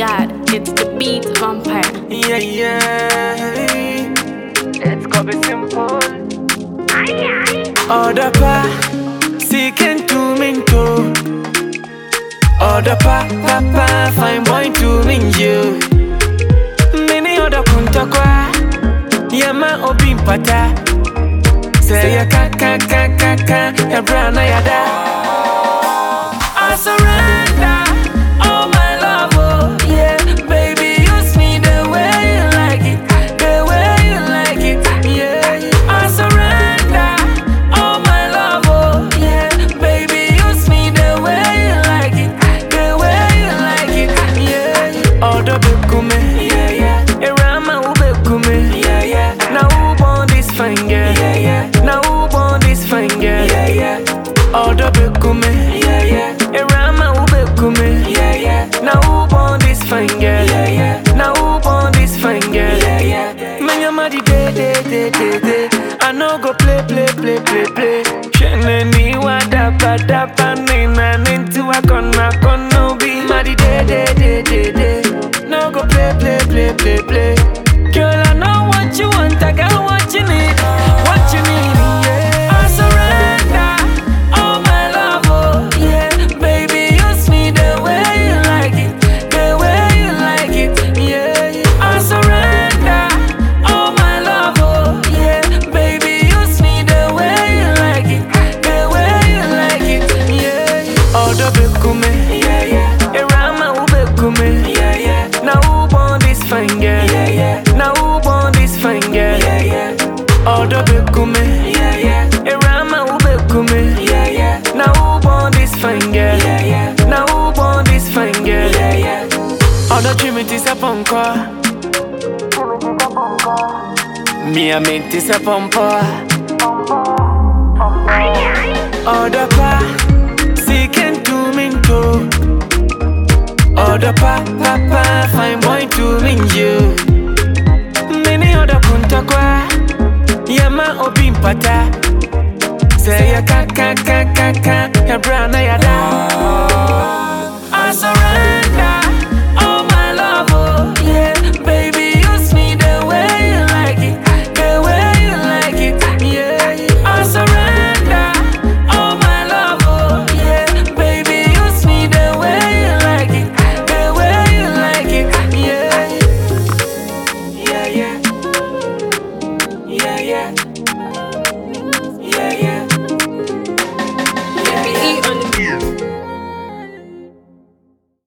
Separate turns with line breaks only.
God, it's the beat vampire.
Yeah, yeah. It's gonna be simple. Order pa, seeking to minto. Order pa, papa, fine boy to min you. Many other kunta kwa, yama obi pata. Say ya ka, ya brana ya da. I surrender all my love, oh yeah. Baby, use me the way you like it, the way you like it, yeah. I surrender all my love, oh yeah. Baby, use me the way you like it, the way you like it, yeah. All the bekume, yeah, yeah. Erama ubekume, yeah, yeah. Now who born this fine girl, yeah, yeah. Now who born this fine girl, yeah, yeah. All the bekume, yeah, yeah. Erama ubekume, yeah, yeah. Now who born this fine girl, yeah, yeah. Now who born this fine girl, yeah, yeah. Man, your money day. I no go play. Shene ni dapa nina nintu akona kono be. Madi day. No go play. Girl, I know what you want, I got what you need, yeah. I surrender all my love, oh yeah. Baby, use me the way you like it, the way you like it, yeah. I surrender all my love, oh yeah. Baby, use me the way you like it, the way you like it, yeah. All the bekume, yeah, yeah. Erama ubekume, yeah, yeah. Now who born this fine girl, yeah, yeah. Now who born this fine girl, yeah, yeah. All the bekume, yeah, yeah. Erama ubekume, yeah, yeah. Now who born this fine girl, yeah, yeah. Now who born this fine girl, yeah, yeah. All the dreaming is a punko. Me a mint is a pumper. All the pa, seeking to minto. All the papa, fine boy to min you. Many other kunta kwa, yama obi pata. Say ya ka, ya brana ya da.